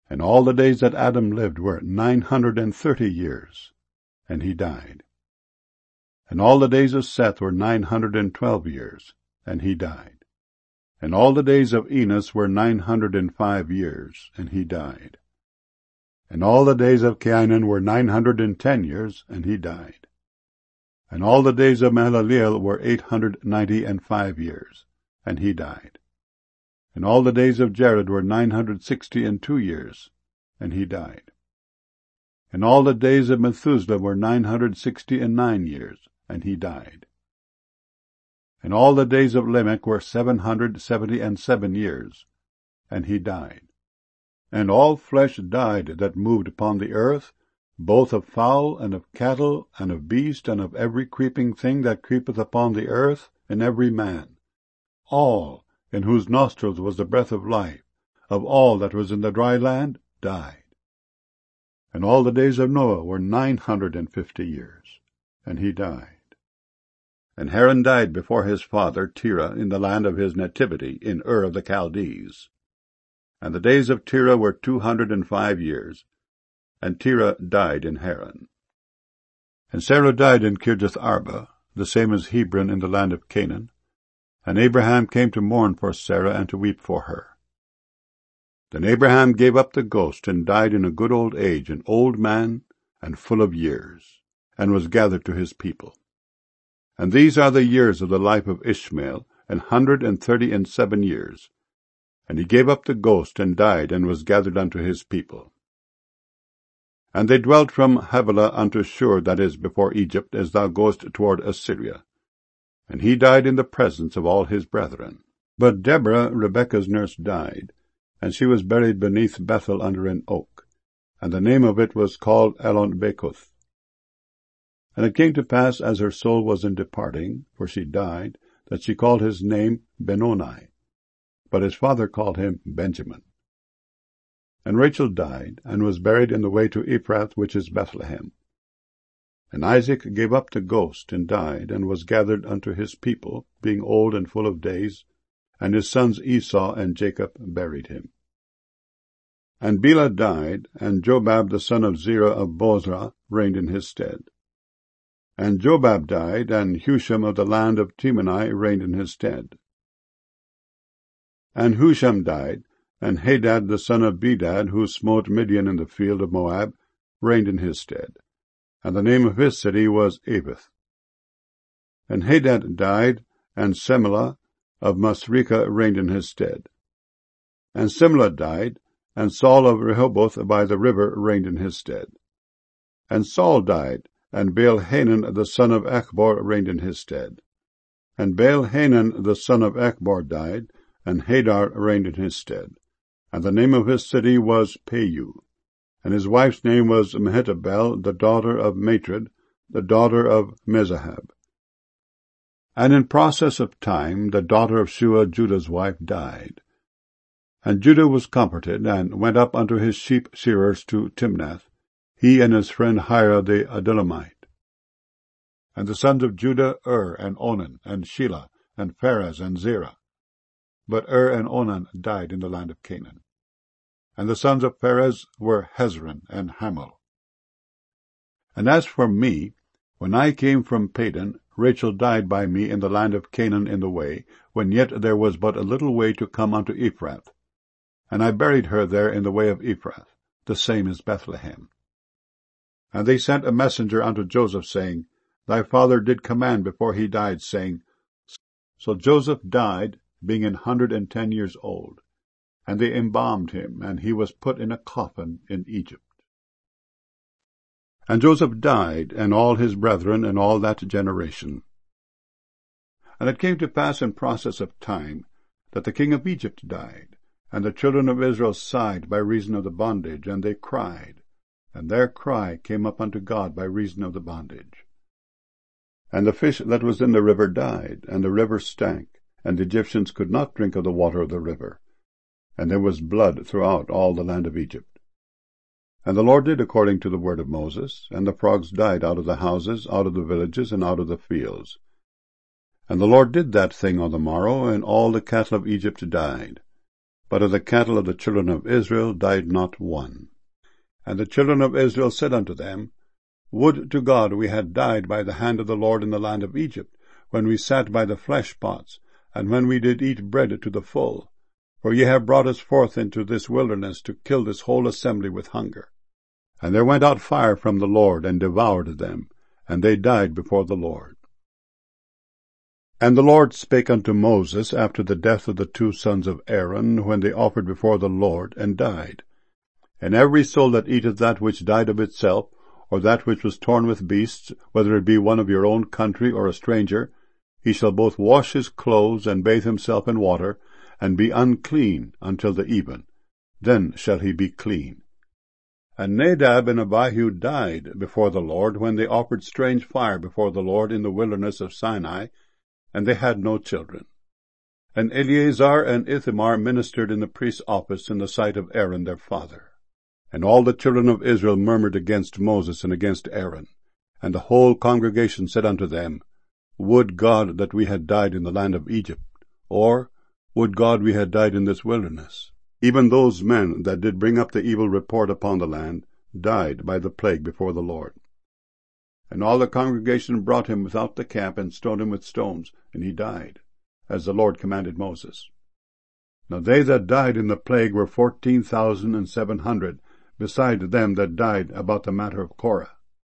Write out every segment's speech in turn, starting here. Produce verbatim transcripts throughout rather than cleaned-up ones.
And all the days that Adam lived were nine hundred and thirty years, and he died. And all the days of Seth were nine hundred and twelve years, and he died. And all the days of Enos were nine hundred and five years, and he died. And all the days of Cainan were nine hundred and ten years, and he died. And all the days of Mahalaleel were eight hundred ninety and five years, and he died. And all the days of Jared were nine hundred sixty and two years, and he died. And all the days of Methuselah were nine hundred sixty and nine years, and he died. And all the days of Lamech were seven hundred seventy and seven years, and he died. And all flesh died that moved upon the earth, both of fowl, and of cattle, and of beast, and of every creeping thing that creepeth upon the earth, and every man. All, in whose nostrils was the breath of life, of all that was in the dry land, died. And all the days of Noah were nine hundred and fifty years, and he died. And Haran died before his father Terah in the land of his nativity, in Ur of the Chaldees. And the days of Terah were two hundred and five years, and Terah died in Haran. And Sarah died in Kirjath Arba, the same as Hebron in the land of Canaan. And Abraham came to mourn for Sarah and to weep for her. Then Abraham gave up the ghost, and died in a good old age, an old man, and full of years, and was gathered to his people. And these are the years of the life of Ishmael, an hundred and thirty and seven years. And he gave up the ghost, and died, and was gathered unto his people. And they dwelt from Havilah unto Shur, that is, before Egypt, as thou goest toward Assyria. And he died in the presence of all his brethren. But Deborah, Rebekah's nurse, died, and she was buried beneath Bethel under an oak, and the name of it was called Elon-Bekoth. And it came to pass, as her soul was in departing, for she died, that she called his name Benoni, but his father called him Benjamin. And Rachel died, and was buried in the way to Ephrath, which is Bethlehem. And Isaac gave up the ghost, and died, and was gathered unto his people, being old and full of days, and his sons Esau and Jacob buried him. And Bela died, and Jobab the son of Zerah of Bozrah reigned in his stead. And Jobab died, and Husham of the land of Temani reigned in his stead. And Husham died, and Hadad the son of Bedad, who smote Midian in the field of Moab, reigned in his stead. And the name of his city was Avith. And Hadad died, and Semelah of Masrekah reigned in his stead. And Simlah died, and Saul of Rehoboth by the river reigned in his stead. And Saul died, and Baal-Hanan the son of Achbor reigned in his stead. And Baal-Hanan the son of Achbor died, and Hadar reigned in his stead. And the name of his city was Payu. And his wife's name was Mehetabel, the daughter of Matred, the daughter of Mezahab. And in process of time the daughter of Shua, Judah's wife, died. And Judah was comforted, and went up unto his sheep shearers to Timnath, he and his friend Hira the Adullamite. And the sons of Judah, Ur, and Onan, and Shelah, and Pharez, and Zerah. But Ur and Onan died in the land of Canaan. And the sons of Pharez were Hezron and Hamul. And as for me, when I came from Padan, Rachel died by me in the land of Canaan in the way, when yet there was but a little way to come unto Ephrath. And I buried her there in the way of Ephrath, the same as Bethlehem. And they sent a messenger unto Joseph, saying, Thy father did command before he died, saying, So Joseph died, being an hundred and ten years old. And they embalmed him, and he was put in a coffin in Egypt. And Joseph died, and all his brethren, and all that generation. And it came to pass in process of time, that the king of Egypt died, and the children of Israel sighed by reason of the bondage, and they cried, and their cry came up unto God by reason of the bondage. And the fish that was in the river died, and the river stank, and the Egyptians could not drink of the water of the river. And there was blood throughout all the land of Egypt. And the Lord did according to the word of Moses, and the frogs died out of the houses, out of the villages, and out of the fields. And the Lord did that thing on the morrow, and all the cattle of Egypt died. But of the cattle of the children of Israel died not one. And the children of Israel said unto them, Would to God we had died by the hand of the Lord in the land of Egypt, when we sat by the flesh pots, and when we did eat bread to the full. For ye have brought us forth into this wilderness to kill this whole assembly with hunger. And there went out fire from the Lord, and devoured them, and they died before the Lord. And the Lord spake unto Moses after the death of the two sons of Aaron, when they offered before the Lord, and died. And every soul that eateth that which died of itself, or that which was torn with beasts, whether it be one of your own country or a stranger, he shall both wash his clothes, and bathe himself in water, and be unclean until the even. Then shall he be clean. And Nadab and Abihu died before the Lord, when they offered strange fire before the Lord in the wilderness of Sinai, and they had no children. And Eleazar and Ithamar ministered in the priest's office in the sight of Aaron their father. And all the children of Israel murmured against Moses and against Aaron. And the whole congregation said unto them, Would God that we had died in the land of Egypt, or would God we had died in this wilderness. Even those men that did bring up the evil report upon the land died by the plague before the Lord. And all the congregation brought him without the camp, and stoned him with stones, and he died, as the Lord commanded Moses. Now they that died in the plague were fourteen thousand and seven hundred, beside them that died about the matter of Korah.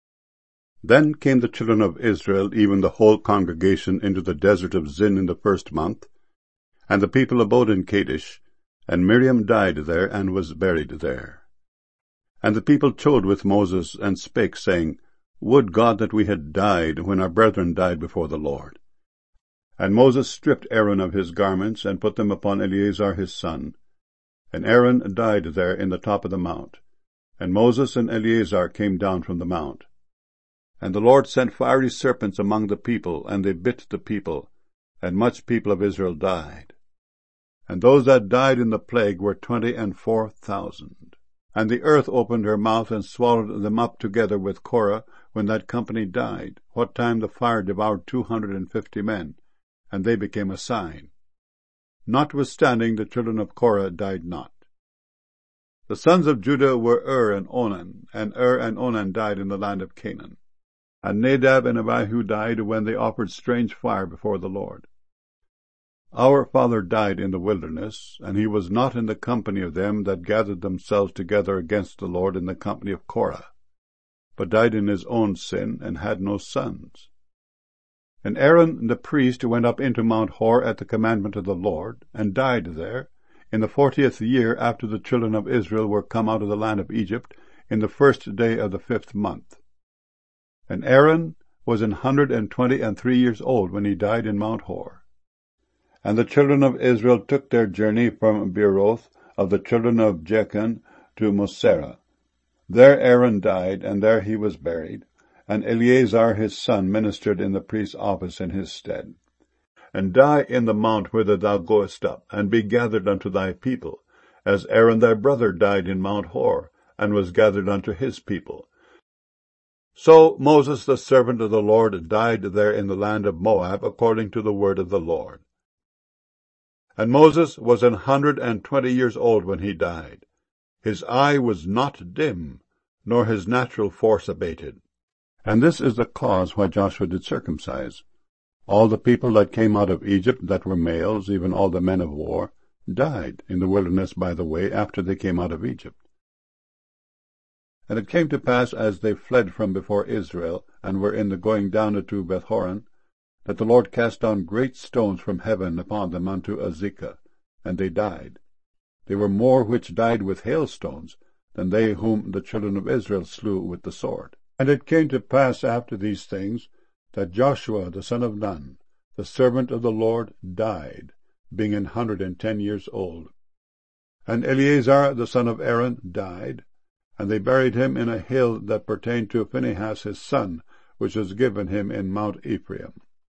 Then came the children of Israel, even the whole congregation, into the desert of Zin in the first month, and the people abode in Kadesh, and Miriam died there, and was buried there. And the people chode with Moses, and spake, saying, Would God that we had died, when our brethren died before the Lord. And Moses stripped Aaron of his garments, and put them upon Eleazar his son. And Aaron died there in the top of the mount. And Moses and Eleazar came down from the mount. And the Lord sent fiery serpents among the people, and they bit the people, and much people of Israel died. And those that died in the plague were twenty and four thousand. And the earth opened her mouth, and swallowed them up together with Korah, when that company died, what time the fire devoured two hundred and fifty men, and they became a sign. Notwithstanding the children of Korah died not. The sons of Judah were Ur and Onan, and Ur and Onan died in the land of Canaan. And Nadab and Abihu died when they offered strange fire before the Lord. Our father died in the wilderness, and he was not in the company of them that gathered themselves together against the Lord in the company of Korah, but died in his own sin, and had no sons. And Aaron the priest went up into Mount Hor at the commandment of the Lord, and died there, in the fortieth year after the children of Israel were come out of the land of Egypt, in the first day of the fifth month. And Aaron was an hundred and twenty and three years old when he died in Mount Hor. And the children of Israel took their journey from Beeroth of the children of Jechan to Moserah. There Aaron died, and there he was buried, and Eleazar his son ministered in the priest's office in his stead. And die in the mount whither thou goest up, and be gathered unto thy people, as Aaron thy brother died in Mount Hor, and was gathered unto his people. So Moses the servant of the Lord died there in the land of Moab, according to the word of the Lord. And Moses was an hundred and twenty years old when he died. His eye was not dim, nor his natural force abated. And this is the cause why Joshua did circumcise. All the people that came out of Egypt that were males, even all the men of war, died in the wilderness by the way after they came out of Egypt. And it came to pass, as they fled from before Israel, and were in the going down to Bethhoron, that the Lord cast down great stones from heaven upon them unto Azekah, and they died. They were more which died with hailstones than they whom the children of Israel slew with the sword. And it came to pass after these things, that Joshua the son of Nun, the servant of the Lord, died, being an hundred and ten years old. And Eleazar the son of Aaron died, and they buried him in a hill that pertained to Phinehas his son, which was given him in Mount Ephraim.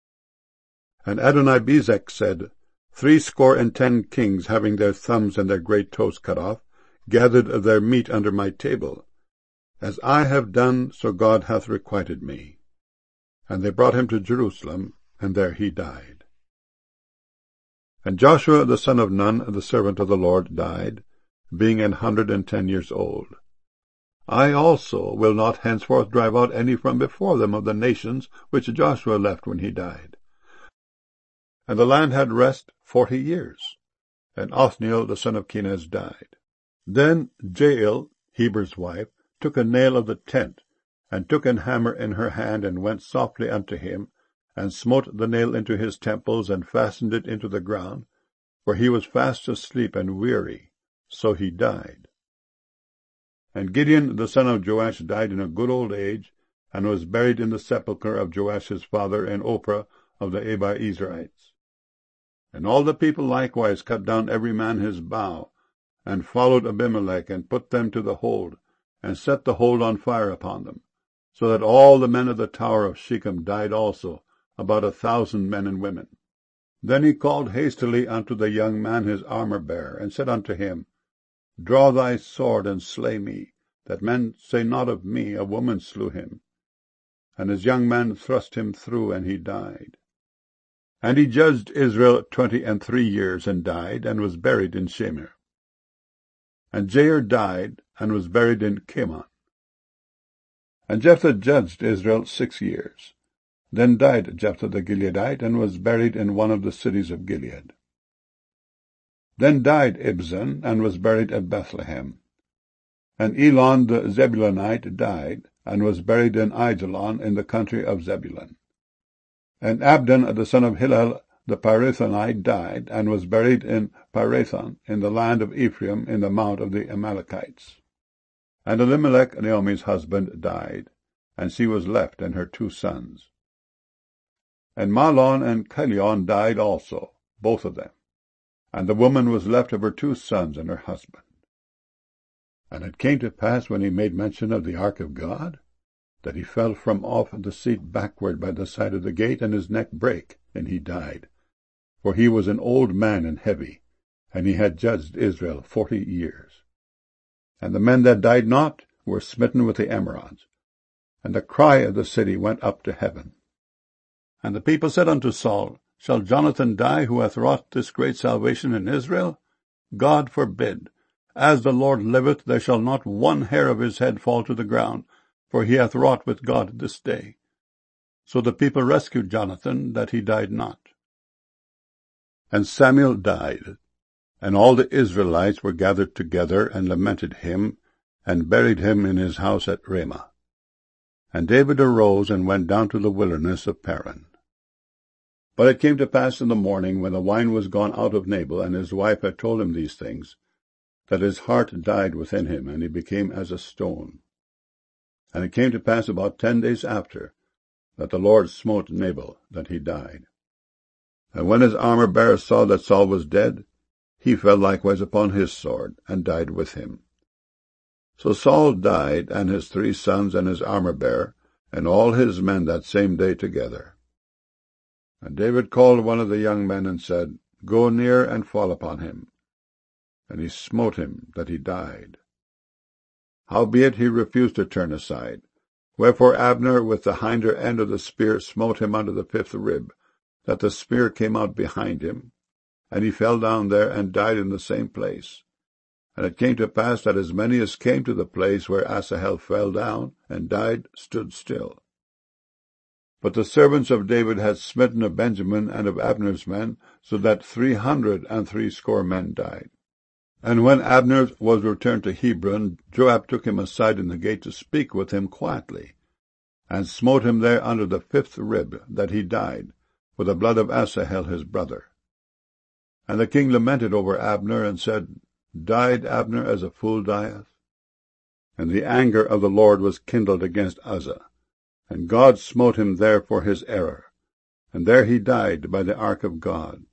And Adonibezek said, Threescore and ten kings, having their thumbs and their great toes cut off, gathered their meat under my table. As I have done, so God hath requited me. And they brought him to Jerusalem, and there he died. And Joshua the son of Nun, the servant of the Lord, died, being an hundred and ten years old. I also will not henceforth drive out any from before them of the nations which Joshua left when he died. And the land had rest forty years. And Othniel the son of Kenaz died. Then Jael, Heber's wife, took a nail of the tent, and took an hammer in her hand, and went softly unto him, and smote the nail into his temples, and fastened it into the ground, for he was fast asleep and weary, so he died. And Gideon the son of Joash died in a good old age, and was buried in the sepulchre of Joash his father in Ophrah of the Abiezrites. And all the people likewise cut down every man his bough, and followed Abimelech, and put them to the hold, and set the hold on fire upon them, so that all the men of the tower of Shechem died also, about a thousand men and women. Then he called hastily unto the young man his armor-bearer, and said unto him, Draw thy sword, and slay me, that men say not of me, a woman slew him. And his young man thrust him through, and he died. And he judged Israel twenty and three years, and died, and was buried in Shemer. And Jair died, and was buried in Chemon. And Jephthah judged Israel six years. Then died Jephthah the Gileadite, and was buried in one of the cities of Gilead. Then died Ibzan, and was buried at Bethlehem. And Elon the Zebulunite died, and was buried in Aijalon in the country of Zebulun. And Abdon the son of Hillel the Pirathonite died, and was buried in Pirathon, in the land of Ephraim, in the mount of the Amalekites. And Elimelech, Naomi's husband, died, and she was left and her two sons. And Mahlon and Chilion died also, both of them. And the woman was left of her two sons and her husband. And it came to pass, when he made mention of the ark of God, that he fell from off the seat backward by the side of the gate, and his neck brake, and he died. For he was an old man and heavy, and he had judged Israel forty years. And the men that died not were smitten with the emerods, and the cry of the city went up to heaven. And the people said unto Saul, Shall Jonathan die, who hath wrought this great salvation in Israel? God forbid. As the Lord liveth, there shall not one hair of his head fall to the ground, for he hath wrought with God this day. So the people rescued Jonathan, that he died not. And Samuel died, and all the Israelites were gathered together, and lamented him, and buried him in his house at Ramah. And David arose, and went down to the wilderness of Paran. But it came to pass in the morning, when the wine was gone out of Nabal, and his wife had told him these things, that his heart died within him, and he became as a stone. And it came to pass about ten days after, that the Lord smote Nabal, that he died. And when his armor-bearer saw that Saul was dead, he fell likewise upon his sword, and died with him. So Saul died, and his three sons, and his armor-bearer, and all his men that same day together. And David called one of the young men, and said, Go near and fall upon him. And he smote him, that he died. Howbeit he refused to turn aside. Wherefore Abner with the hinder end of the spear smote him under the fifth rib, that the spear came out behind him, and he fell down there, and died in the same place. And it came to pass that as many as came to the place where Asahel fell down and died stood still. But the servants of David had smitten of Benjamin and of Abner's men, so that three hundred and threescore men died. And when Abner was returned to Hebron, Joab took him aside in the gate to speak with him quietly, and smote him there under the fifth rib, that he died, for the blood of Asahel his brother. And the king lamented over Abner, and said, Died Abner as a fool dieth? And the anger of the Lord was kindled against Uzzah, and God smote him there for his error, and there he died by the ark of God.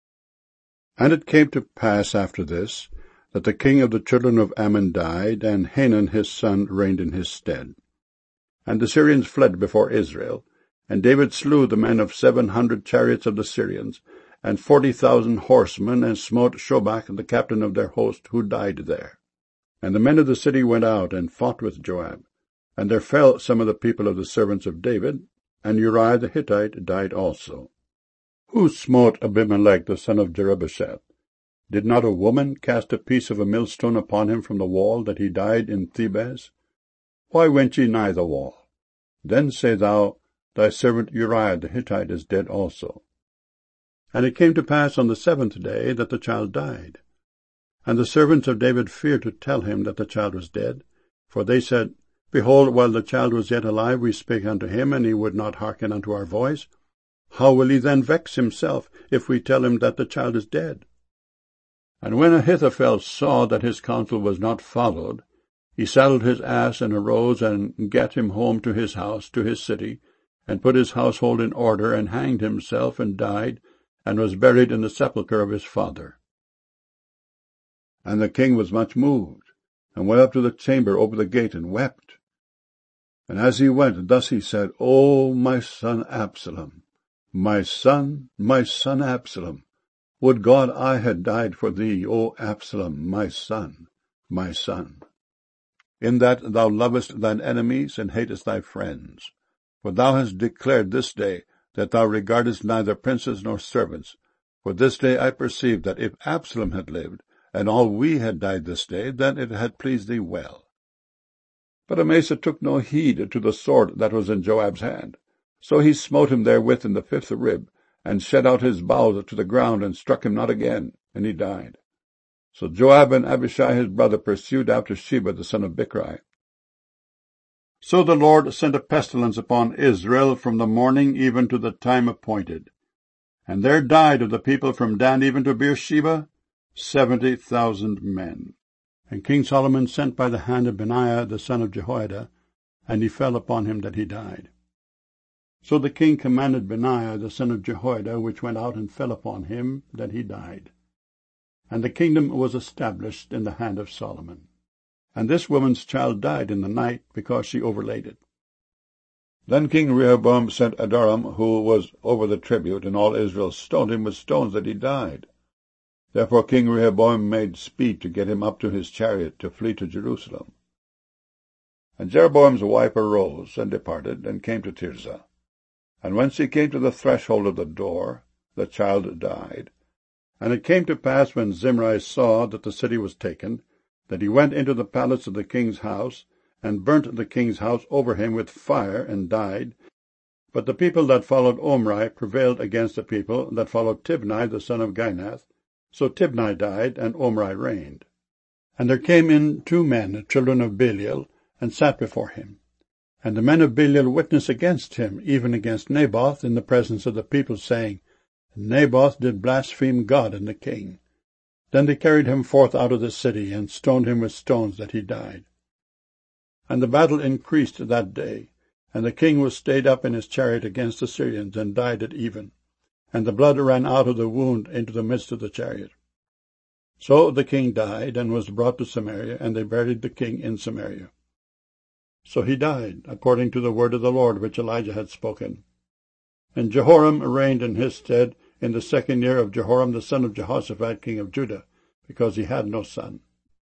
And it came to pass after this, that the king of the children of Ammon died, and Hanan his son reigned in his stead. And the Syrians fled before Israel, and David slew the men of seven hundred chariots of the Syrians, and forty thousand horsemen, and smote Shobach the captain of their host, who died there. And the men of the city went out, and fought with Joab. And there fell some of the people of the servants of David, and Uriah the Hittite died also. Who smote Abimelech the son of Jerubbesheth? Did not a woman cast a piece of a millstone upon him from the wall, that he died in Thebez? Why went ye nigh the wall? Then say thou, Thy servant Uriah the Hittite is dead also. And it came to pass on the seventh day that the child died. And the servants of David feared to tell him that the child was dead, for they said, Behold, while the child was yet alive, we spake unto him, and he would not hearken unto our voice. How will he then vex himself, if we tell him that the child is dead? And when Ahithophel saw that his counsel was not followed, he saddled his ass, and arose, and gat him home to his house, to his city, and put his household in order, and hanged himself, and died, and was buried in the sepulchre of his father. And the king was much moved, and went up to the chamber over the gate, and wept. And as he went, thus he said, O my son Absalom, my son, my son Absalom, would God I had died for thee, O Absalom, my son, my son. In that thou lovest thine enemies, and hatest thy friends. For thou hast declared this day that thou regardest neither princes nor servants. For this day I perceive that if Absalom had lived, and all we had died this day, then it had pleased thee well. But Amasa took no heed to the sword that was in Joab's hand. So he smote him therewith in the fifth rib, and shed out his bowels to the ground, and struck him not again, and he died. So Joab and Abishai his brother pursued after Sheba the son of Bichri. So the Lord sent a pestilence upon Israel from the morning even to the time appointed. And there died of the people from Dan even to Beersheba seventy thousand men. And King Solomon sent by the hand of Benaiah the son of Jehoiada, and he fell upon him that he died. So the king commanded Benaiah the son of Jehoiada, which went out and fell upon him, that he died. And the kingdom was established in the hand of Solomon. And this woman's child died in the night, because she overlaid it. Then King Rehoboam sent Adoram, who was over the tribute, and all Israel stoned him with stones, that he died. Therefore King Rehoboam made speed to get him up to his chariot, to flee to Jerusalem. And Jeroboam's wife arose, and departed, and came to Tirzah. And when she came to the threshold of the door, the child died. And it came to pass, when Zimri saw that the city was taken, that he went into the palace of the king's house, and burnt the king's house over him with fire, and died. But the people that followed Omri prevailed against the people that followed Tibni the son of Ginath. So Tibni died, and Omri reigned. And there came in two men, children of Belial, and sat before him. And the men of Belial witnessed against him, even against Naboth, in the presence of the people, saying, Naboth did blaspheme God and the king. Then they carried him forth out of the city, and stoned him with stones, that he died. And the battle increased that day, and the king was stayed up in his chariot against the Syrians, and died at even. And the blood ran out of the wound into the midst of the chariot. So the king died, and was brought to Samaria, and they buried the king in Samaria. So he died, according to the word of the Lord which Elijah had spoken. And Jehoram reigned in his stead in the second year of Jehoram the son of Jehoshaphat king of Judah, because he had no son.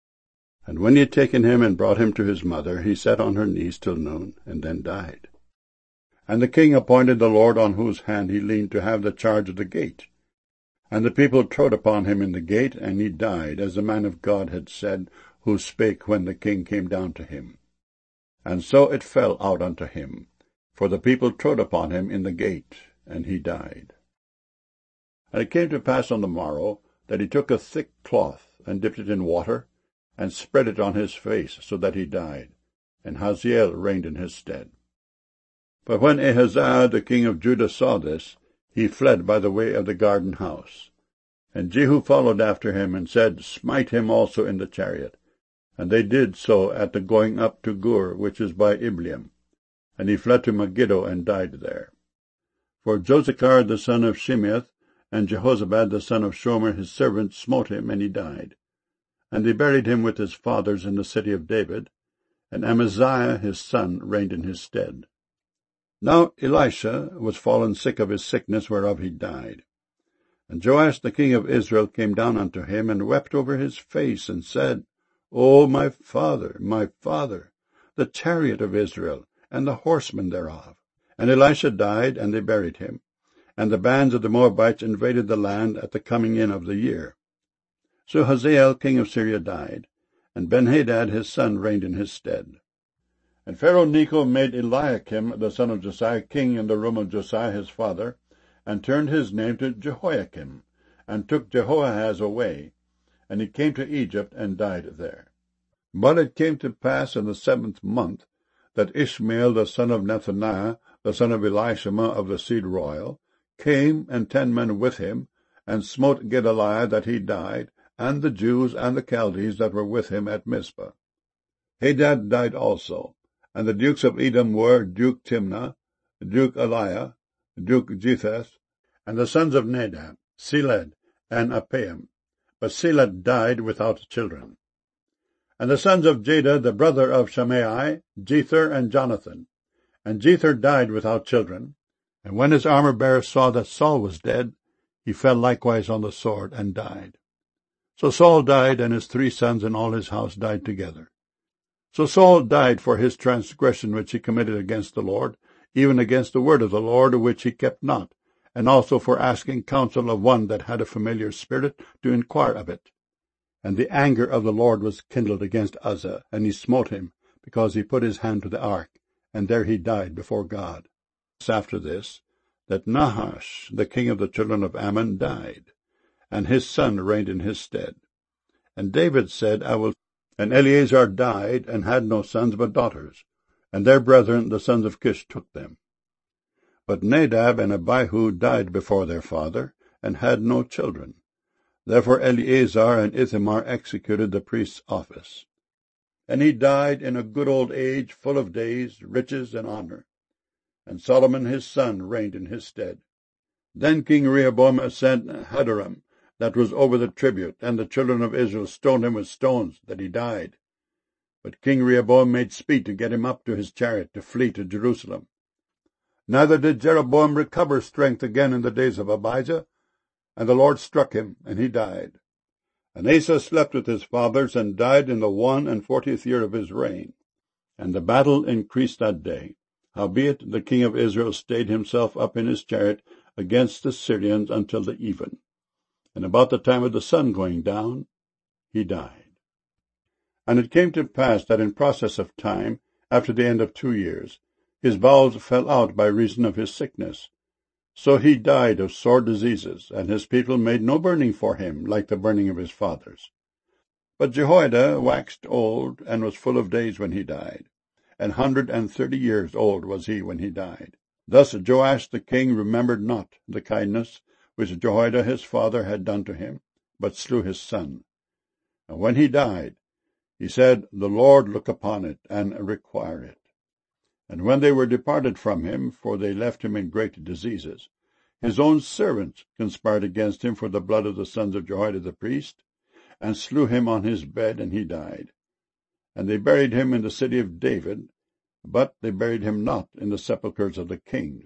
And when he had taken him and brought him to his mother, he sat on her knees till noon, and then died. And the king appointed the Lord on whose hand he leaned to have the charge of the gate. And the people trode upon him in the gate, and he died, as the man of God had said, who spake when the king came down to him. And so it fell out unto him, for the people trode upon him in the gate, and he died. And it came to pass on the morrow, that he took a thick cloth, and dipped it in water, and spread it on his face, so that he died, and Hazael reigned in his stead. But when Ahaziah the king of Judah saw this, he fled by the way of the garden house. And Jehu followed after him, and said, Smite him also in the chariot. And they did so at the going up to Gur, which is by Ibleam. And he fled to Megiddo, and died there. For Josachar the son of Shimeath, and Jehozabad the son of Shomer his servant, smote him, and he died. And they buried him with his fathers in the city of David, and Amaziah his son reigned in his stead. Now Elisha was fallen sick of his sickness, whereof he died. And Joash the king of Israel came down unto him, and wept over his face, and said, O my father, my father, the chariot of Israel, and the horsemen thereof. And Elisha died, and they buried him. and the bands of the Moabites invaded the land at the coming in of the year. So Hazael king of Syria died, and Benhadad his son reigned in his stead. And Pharaoh Necho made Eliakim the son of Josiah king in the room of Josiah his father, and turned his name to Jehoiakim, and took Jehoahaz away, and he came to Egypt and died there. But it came to pass in the seventh month that Ishmael the son of Nethaniah, the son of Elishama of the seed royal, came, and ten men with him, and smote Gedaliah that he died, and the Jews and the Chaldees that were with him at Mizpah. Hadad died also, and the dukes of Edom were Duke Timnah, Duke Eliah, Duke Jetheth, and the sons of Nadab, Seled, and Apaim. But Seled died without children. And the sons of Jada, the brother of Shimei, Jether and Jonathan. And Jether died without children. And when his armor-bearer saw that Saul was dead, he fell likewise on the sword and died. So Saul died, and his three sons and all his house died together. So Saul died for his transgression which he committed against the Lord, even against the word of the Lord which he kept not, and also for asking counsel of one that had a familiar spirit to inquire of it. And the anger of the Lord was kindled against Uzzah, and he smote him, because he put his hand to the ark, and there he died before God. After this, that Nahash, the king of the children of Ammon, died, and his son reigned in his stead. And David said, I will. And Eleazar died, and had no sons but daughters, and their brethren the sons of Kish took them. But Nadab and Abihu died before their father, and had no children. Therefore Eleazar and Ithamar executed the priest's office. And he died in a good old age, full of days, riches, and honor. And Solomon his son reigned in his stead. Then King Rehoboam sent Hadoram, that was over the tribute, and the children of Israel stoned him with stones, that he died. But King Rehoboam made speed to get him up to his chariot, to flee to Jerusalem. Neither did Jeroboam recover strength again in the days of Abijah, and the Lord struck him, and he died. And Asa slept with his fathers, and died in the one and fortieth year of his reign. And the battle increased that day. Howbeit the king of Israel stayed himself up in his chariot against the Syrians until the even. And about the time of the sun going down, he died. And it came to pass that in process of time, after the end of two years, his bowels fell out by reason of his sickness. So he died of sore diseases, and his people made no burning for him, like the burning of his fathers. But Jehoiada waxed old, and was full of days when he died. An hundred and thirty years old was he when he died. Thus Joash the king remembered not the kindness which Jehoiada his father had done to him, but slew his son. And when he died, he said, The Lord look upon it, and require it. And when they were departed from him, for they left him in great diseases, his own servants conspired against him for the blood of the sons of Jehoiada the priest, and slew him on his bed, and he died. And they buried him in the city of David, but they buried him not in the sepulchres of the kings.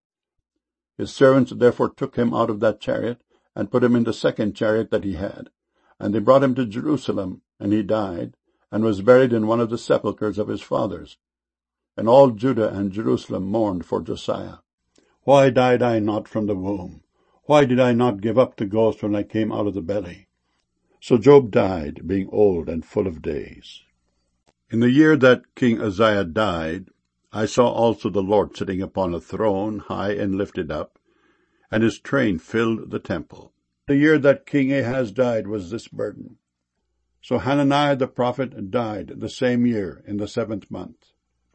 His servants therefore took him out of that chariot, and put him in the second chariot that he had. And they brought him to Jerusalem, and he died, and was buried in one of the sepulchres of his fathers. And all Judah and Jerusalem mourned for Josiah. Why died I not from the womb? Why did I not give up the ghost when I came out of the belly? So Job died, being old and full of days. In the year that King Uzziah died, I saw also the Lord sitting upon a throne, high and lifted up, and his train filled the temple. The year that King Ahaz died was this burden. So Hananiah the prophet died the same year in the seventh month.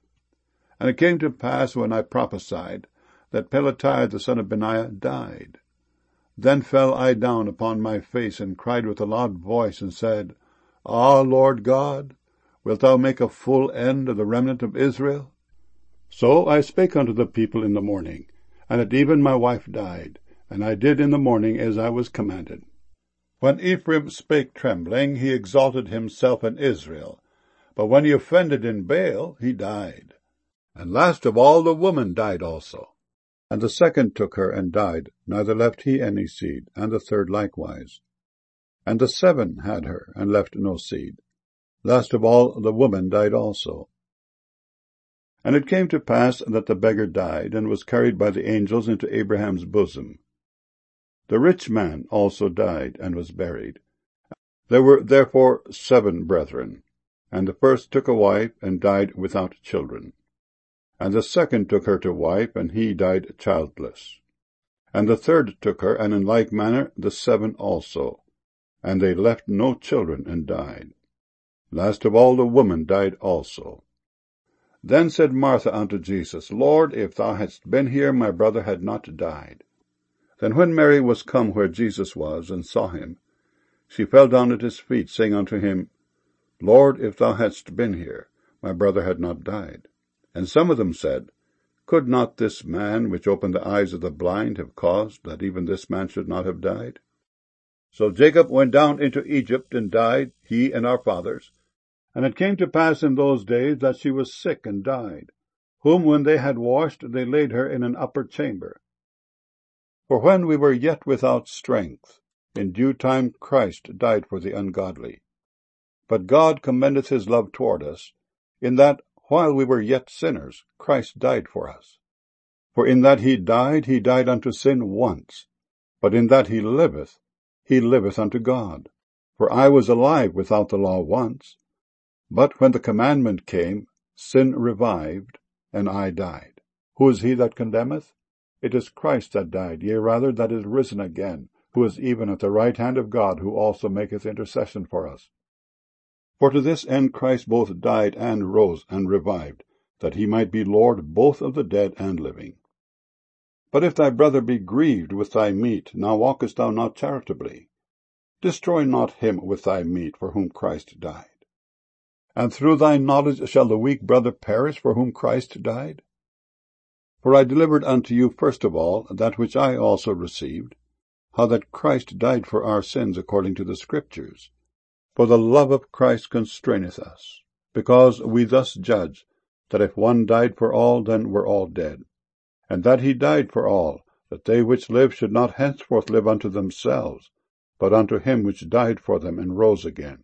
And it came to pass when I prophesied that Pelatiah the son of Benaiah died. Then fell I down upon my face, and cried with a loud voice, and said, Ah, Lord God, wilt thou make a full end of the remnant of Israel? So I spake unto the people in the morning, and at even my wife died, and I did in the morning as I was commanded. When Ephraim spake trembling, he exalted himself in Israel, but when he offended in Baal, he died. And last of all the woman died also. And the second took her and died, neither left he any seed, and the third likewise. And the seven had her, and left no seed. Last of all the woman died also. And it came to pass that the beggar died, and was carried by the angels into Abraham's bosom. The rich man also died, and was buried. There were therefore seven brethren. And the first took a wife, and died without children. And the second took her to wife, and he died childless. And the third took her, and in like manner the seven also. And they left no children, and died. Last of all the woman died also. Then said Martha unto Jesus, Lord, if thou hadst been here, my brother had not died. Then when Mary was come where Jesus was, and saw him, she fell down at his feet, saying unto him, Lord, if thou hadst been here, my brother had not died. And some of them said, Could not this man, which opened the eyes of the blind, have caused that even this man should not have died? So Jacob went down into Egypt, and died, he and our fathers. And it came to pass in those days that she was sick, and died, whom when they had washed, they laid her in an upper chamber. For when we were yet without strength, in due time Christ died for the ungodly. But God commendeth his love toward us, in that, while we were yet sinners, Christ died for us. For in that he died, he died unto sin once, but in that he liveth, he liveth unto God. For I was alive without the law once, but when the commandment came, sin revived, and I died. Who is he that condemneth? It is Christ that died, yea rather that is risen again, who is even at the right hand of God, who also maketh intercession for us. For to this end Christ both died and rose and revived, that he might be Lord both of the dead and living. But if thy brother be grieved with thy meat, now walkest thou not charitably. Destroy not him with thy meat, for whom Christ died. And through thy knowledge shall the weak brother perish, for whom Christ died? For I delivered unto you first of all that which I also received, how that Christ died for our sins according to the Scriptures. For the love of Christ constraineth us, because we thus judge, that if one died for all, then were all dead. And that he died for all, that they which live should not henceforth live unto themselves, but unto him which died for them and rose again.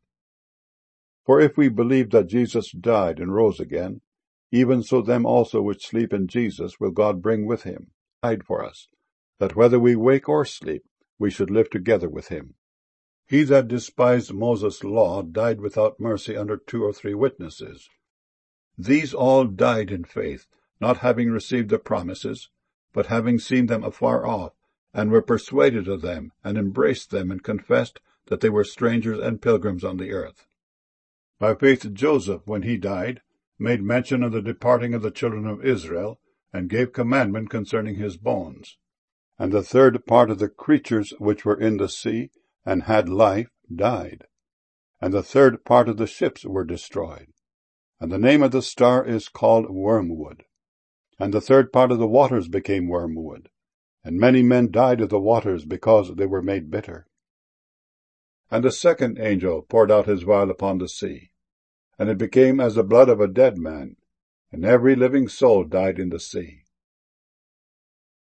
For if we believe that Jesus died and rose again, even so them also which sleep in Jesus will God bring with him, died for us, that whether we wake or sleep, we should live together with him. He that despised Moses' law died without mercy under two or three witnesses. These all died in faith, not having received the promises, but having seen them afar off, and were persuaded of them, and embraced them, and confessed that they were strangers and pilgrims on the earth. By faith Joseph, when he died, made mention of the departing of the children of Israel, and gave commandment concerning his bones. And the third part of the creatures which were in the sea, and had life, died. And the third part of the ships were destroyed. And the name of the star is called Wormwood. And the third part of the waters became wormwood. And many men died of the waters, because they were made bitter. And the second angel poured out his vial upon the sea, and it became as the blood of a dead man, and every living soul died in the sea.